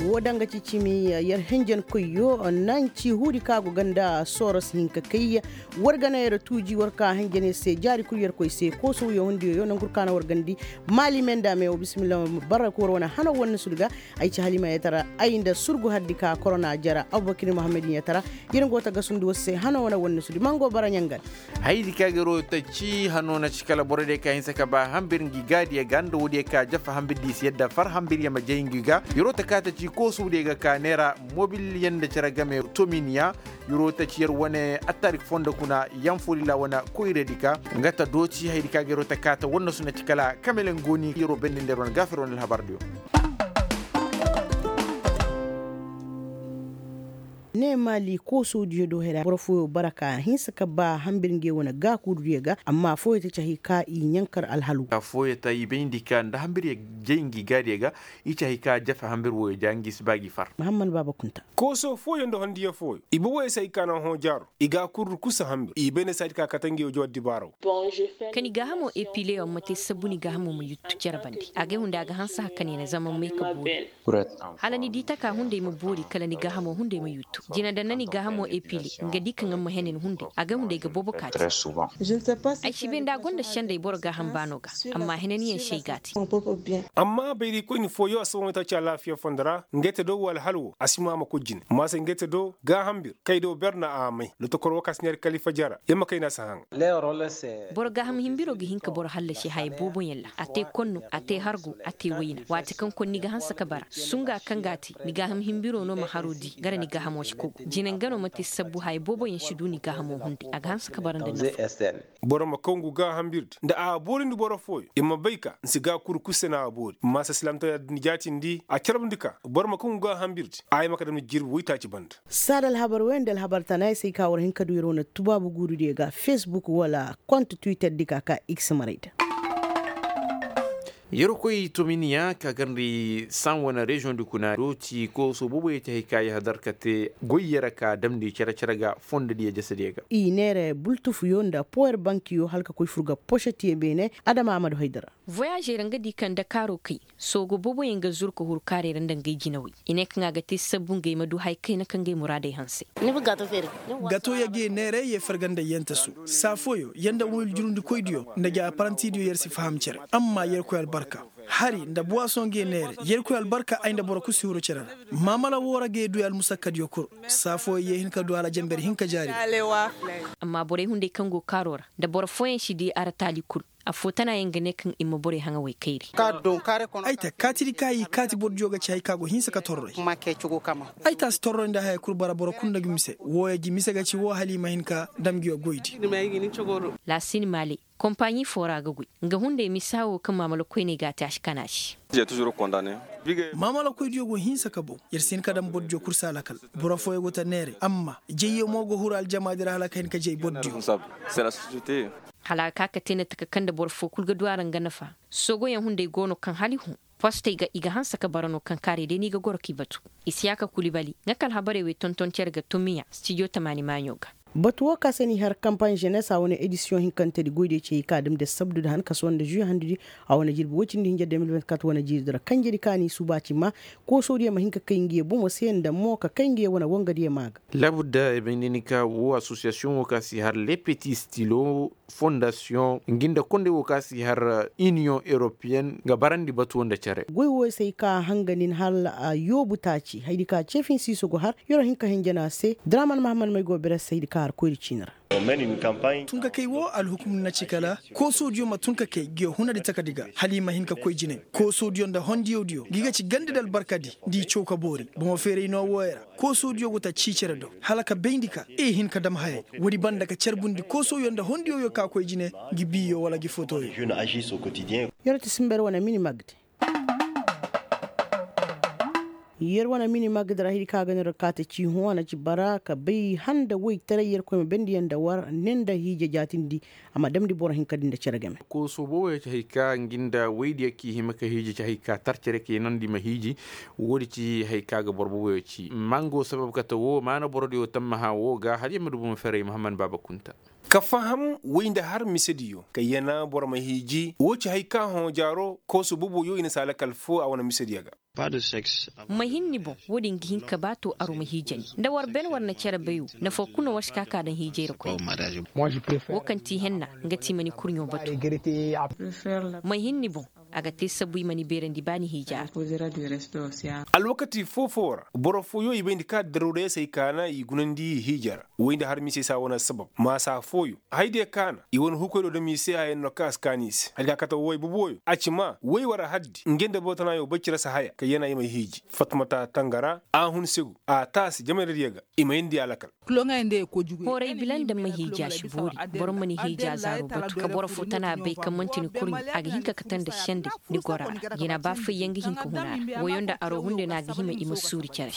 wodanga cicimi yar henjen koyo nan ci hudi kago ganda soros hinka kai wargana yar tuji warka henjene se jari kuryar koy se ko so yo hundi yo nan gurkana wargandi mali menda me bismillah barako wana hana wonna sulga ay ci halima yatara ayinda surgu haddika corona jara abubakar muhammadin yatara yirin gota gasundu wasse hana wonna sudi mango baranyangal haydi kagero ta ci hano na cikala borode ka hinsa ka ba hambir gigadi ya gando wodi ka jafa hambir dis yadda far hambir ya majayingiga yoro ta kata ci ko su de ga kanera mobil yanda cara game tominia yoro ta ciyar wane atarik fonda kuna yanfulila wana koire dika ngata doci haydi kagero ta kata wonna suna cikala kamelen goni yoro bendin der wan gafiro nel habardio ne mali ko sojiyo do hera porfo baraka hinsa ka ba hambirnge wona ga kuduyega amma foyeta cahi ka i nyankar alhalu ka foyeta ibindika nda hambir jengi gadiyega i cahi ka jafa hambir wo jangis bagi far muhammad baba kunta ko so foyo ndo handiya foyo ibo way sai kana ho jaro iga kur kusa hambir ibene sai ka katange o joddi baro kani ga hamo epile o mate sabuni ga hamo mu yuttu jarabandi age hunda ga hansa hakane na zaman mai ka buri halani dita ka hunde mu buri kala ni ga hamo hunde mu yuttu jina da nani ga hamo epili nga dikan amma henin hunde aga hunde ga bobo kati ai shi ben da gonda shanda ibor ga hambano ga amma henin yen sheigati amma bai ri ko ni foyo aso ta cha lafiya fondara ngete do wal halwo asima ma kujin ma sai ngete do ga hambir kai do berna amai lo to kor kasnyer kalifa jara yamma kai na sahan bor ga ham himbiro gi hinka bor halle shi hay bobo yalla ate konno ate hargu ate wayna wati kan kon ni ga hansa ka bara sunga kangati ni ga ham himbiro no maharudi gara ni ga hamo ko jinan gano mati sabu hay bobo yin shidu ni ga hamo hundi aga hansa ka baran da na boro ma kongu ga hambird da a borin du boro foy imma baika nsi ga kurkusse na abori masa slamta ni jati ndi a kerbndika boro ma kongu ga hambird ay maka da jirbu wita ci band sadal habar wendal habar tanai sai ka war hinka du na tubabu guru de ga facebook wala compte twitter dika ka x maraita yero koy tominia ka gandi san wana region du kuna roti ko so bobo yete hikaya hadarkate goyyara ka damdi cara fonde di jasadega i nere bultufu yonda power bank yo halka koy furga pocheti bene adama amadu haidara voyager ranga di kan da karo kai so go bobo yenga zurko hur kare randa ngai jinawi ine kan ga te sabun gai madu hay kai na kan gai muradai hanse ni bu gato fere gato yage nere ye farganda yenta su safoyo yanda wul jurundi koydiyo ndaga apprenti dio yersi faham cere amma yer ko barka hari nda boisson ge nere yer ko albarka ay nda boro ku siwro cerana mamala wora ge du al musakkad yokur safo ye hin ka do ala jamber hin ka jari amma bore hunde kango karora da boro foyen shidi aratali kur a fotana yengene kan immo bore hanga way kairi aita katiri kai kati bodjo ga chai kago hinsa ka torro aita storro nda hay kur bara boro kunda gimise woya ji mise ga ci wo halima hinka damgiyo goydi la sin mali compagnie fora ga gui nga hunde misawo kan mamalo koyne ga tash kanashi j'ai toujours condamné mamalo koy diogo hinsa kabo yersin kadam bodjo kursa lakal boro foye gota nere amma jeyyo mogo hural jamaadira halaka hin ka jey bodjo c'est la société halaka ka tena takakanda bor fo kulga duaran ganafa sogo yan hunde gono kan halihu poste iga hansa ka barano kan kare de ni ga gorki batu isiyaka kulibali ngakal habare we tonton cerga tumiya studio tamani manyoga batuwa ka sani har campagne jeunesse a wani edition hinkanta da gode ce ka dum da sabdu da hanka son da juya handidi a wani jirbi wacin din jadda 2024 wani jirbi da kan jiri kani su baci ma ko so da mahinka kan giye bu musayan da mo ka kan giye wani wanga da maga labudda ebenika wo association wo kasi har les petits stylos fondation nginda konde wo kasi har union européenne ga barandi batu wanda care goyo sai ka hanganin hal yobu taci haidi ka chefin siso go har yoro hinka hinjana se draman mahamman mai gobere sai har koyri cinar tunka kai wo alhukum na cikala ko sodiyo ma tunka kai ge huna da takadiga halima hinka koy jine ko sodiyo da hondi audio giga ci gande dal barkadi di choka bori bo fere no woyra ko sodiyo guta cicere do halaka bendika e hinka dam haye wodi banda ka cerbundi ko sodiyo da hondi yo ka koy jine gi biyo wala gi photo yorati simber wana mini magde yer wana mini magdara hidi ka ganin rakata ci huwana ci baraka bai handa wai tarayyar kuma bendiyan da war nenda hije jatindi amma damdi bora hin kadin da ceragame ko so bo ya haika nginda wai da yake himaka hije ci haika tarcere ke nan di mahiji wodi ci haika ga borbo ya ci mango sabab ka tawo mana borodi o tamma hawo ga hadi mudu mu fere muhammad baba kunta ka faham wanda har misediyo ka yana bor mahiji woci haika hon jaro ko su bubu yo ina sala kalfo a wana misediyaga mahinni bon wodin gihin ka bato aro mahijani da war ben war na kera bayu na fokuna wash kaka dan hijero ko wakanti henna ngati mani kurnyo bato mahinni bon aga te sabu mani berendi bani hija alwakati fofora borofo yo ibendi ka darure sai kana igunandi hijara wanda har mi sai sa wana sabab ma sa foyo haide kana iwon hukodo da mi sai ayen no kas kanis alga kata woy buboyo acima woy wara haddi ngende botana yo bacira sa haya ka yana mai hiji fatmata tangara ahun segu a tas jama'ar riga imendi alakal horai bilan da mahija shibori bor mani hija zaro batu ka borofo tana bai kamantini kurmi aga hinka katan da shande ni gora gina ba fa yangi hinka huna woyonda aro hunde na ga hima imusuri kare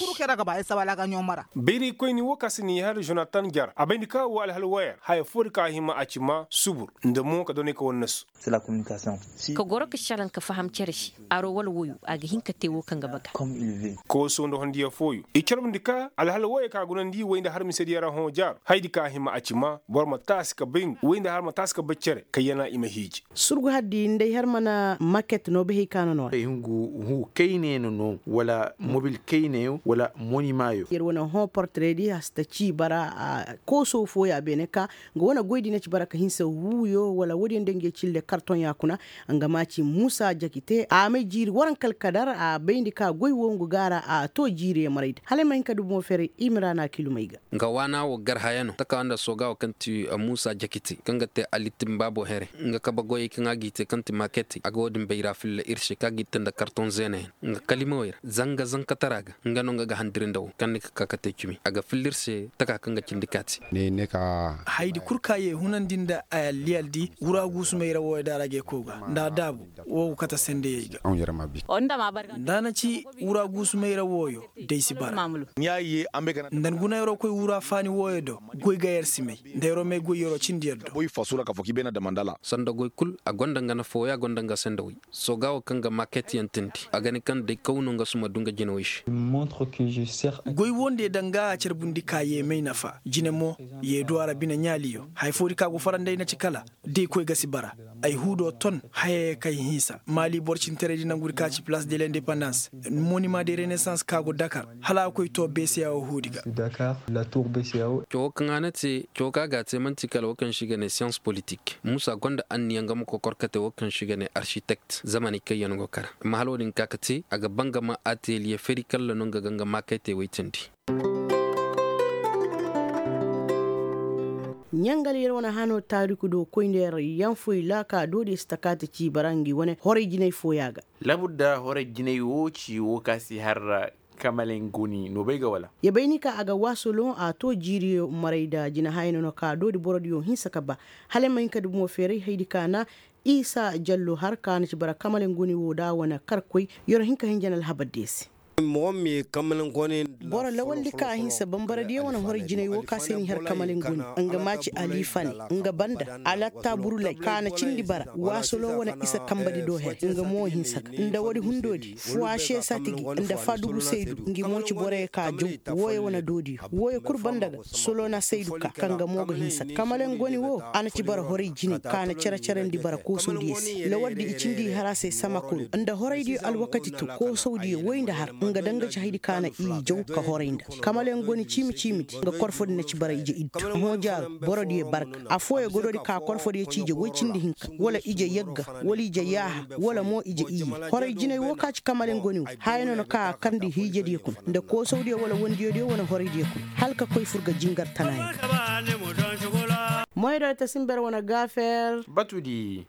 beri ko ni wakasi ni har Jonathan Jar abendi ka wal halwaya hay furka hima acima subur ndamo ka doni ko wonnasu c'est la communication ka goro ka shalan ka faham shi aro wal woyu aga hinka tewo kan gaba ka comme il veut ko so ndo hondiya foyu ikelmndika al halwaya ka gunandi wayda har misediya ho jar haydi ka hima acima bor ma taska bin wayda har ma taska baccere kayana ima hiji surgu haddi ndey har mana market no be hikana no hingu hu kayne no wala mobil kayne wala moni mayo yer wona ho portrait di hasta ci bara ko so fo ya beneka ngo wona goydi ne ci bara ka hinsa wuyo wala wodi ndenge cille carton yakuna anga maci Musa Jakite a me jiri waran kalkadar a bendi ka goy wongu gara a to jiri marid hale man kadu mo fere imrana kilumaiga nga wana wo gar hayano taka anda soga o kanti Musa Jakite kanga te alitim babo here nga kaba goy kinga gite kanti market agodin beira fil irshe ka gitanda carton zene nga kalimoyra zanga taraga nga no nga handirindaw kan ka kakate aga filirse taka kanga cindikati ne ka haidi kurkaye hunandinda lialdi wuragu sumeira wo darage koga nda dabu wo kata sende yiga on yarama bi onda ma barga dana ci wuragu sumeira woyo deisi bara nyayi ambe kana ndan guna yoro koy wura fani woyo do goy gayer simay ndero me goy yoro cindiyado boy fasula ka foki bena da mandala sanda goy kul agonda ngana foya gonda nga sendawi so gawo kanga market yantinti agani kan de kawno nga suma dunga jinowish montre que je sers goy wonde danga cerbundi kaye mai nafa jinemo ye do arabina nyaliyo hay fori ka go farande na cikala de koy gasi bara ay hudo ton haye kay hisa mali borcin tere dina nguri ka ci place de l'indépendance monument de renaissance kago Dakar hala koy to BCAO hudiga Dakar la tour BCAO to kanganati to kaga te mantikal wakan shiga ne science politique Musa gonda anni yanga mako korkate wakan shiga ne architect zamani kayan go kara mahalodin kakati aga bangama atelier ferikal no ganga makete witindi nyangal yer wana hano tariku do koynder yanfoy laka do de stakata ci barangi wona hore jinay foyaga labudda hore jinay woci wokasi har kamalen guni no bega wala ya baynika aga wasolo a to jiri maraida jina hayno no ka do di borodiyo hinsaka ba hale man kadu mo fere haydi kana Isa Jallo har kana ci bara kamalen guni woda wana karkoy yor hinka hinjanal habadesi momi kamalin goni bora lawal dika hinsa bambara diya wana hori jinay wo ka seni har kamalin guni anga maci alifani anga banda alatta burulay kana cindi bara wasolo wana isa kambadi do he anga mo hinsa nda wadi hundodi fuashe satigi nda fadugu seidu ngi moci bore ka jo woye wana dodi woye kurbandaga solo na seidu ka kanga mogo hinsa kamalin goni wo ana ci bara hori jini kana cera ndi bara ko sondiyesi lawaddi icindi harase samakuru nda hori di alwakati to ko saudi woynda har nga danga ci haydi kana i jow ka horeinda kamalen goni cimi nga korfodi na ci bara ije iddu mo jaar borodi e barka a foye gododi ka korfodi e cije woy cindi hinka wala ije yegga wala ije yaha wala mo ije iyi horay jinay wo ka ci kamalen goni hayno no ka kandi hije di kun nda ko saudi wala wondi di wala horay di kun halka koy furga jingar tanay moydo ta simber wona gafer batudi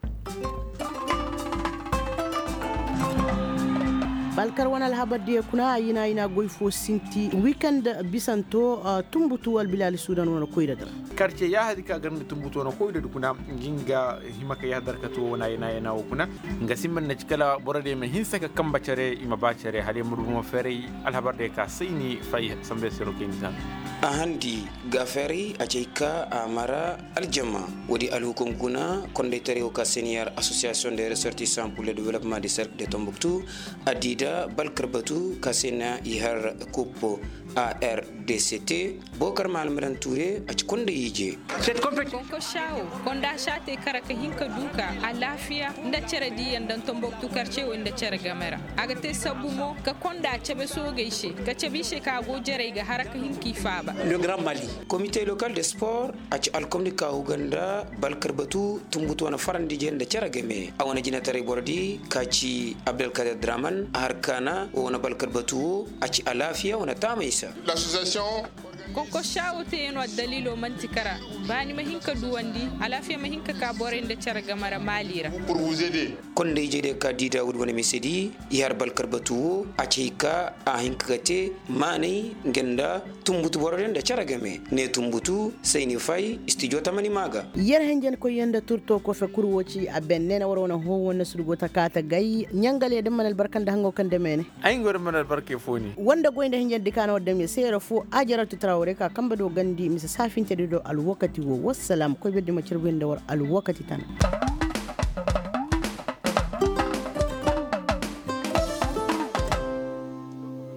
balkar wana alhabadi kuna ina goy fo sinti weekend bisanto tumbutu wal bilal sudan wana koyda dar karce ya hadi ka garna tumbutu wana koyda kuna ginga himaka ya dar kato wana ina kuna nga simman na cikala borade me hinsa ka kamba care ima ba care hade murmo fere alhabadi ka sayni fay sambe sero kenza ahandi gaferi acheika amara aljama wodi alhukum kuna kondetere o senior association des ressortissants pour le développement du cercle de Tombouctou adida balkarbatu kasena ihar coupe ARDCT Bokar Malmaran Touré a konde yije cette compétition ko shawo konda shate karaka hinka duka a lafiya nda cere diyan dan Tombouctou quartier wanda cere gamera aga te sabumo ka konda cebe so gaishe ka cebe she ka go jere ga haraka hinki faba le Grand Mali comité local de sport a ci alkomni ka uganda balkarbatu tumbutu wana farandi je nda cere game a wana jina tare bordi ka ci Abdelkader Draman harkana wana balkarbatu a ci alafiya wana tamaisa l'association Koko shawo te yeno dalilo mantikara bani mahinka duwandi alafiya mahinka ka borende carga mara malira pour vous aider konde jede ka dida wudwane mesedi yar balkarbatu a cika a hinkate mani ngenda tumbutu borende carga me ne tumbutu sayni fay studio tamani maga yar henjen ko yenda turto ko fe kurwoci a bennena warona ho wona surgo takata gay nyangale de manal barkanda hango kande mene ay ngor manal barke foni wanda goynde henjen dikano wadde sera fu ajaratu trawre ka kamba do gandi misa safinte do al wakati wo wassalam ko bedde ma cirbende war al wakati tan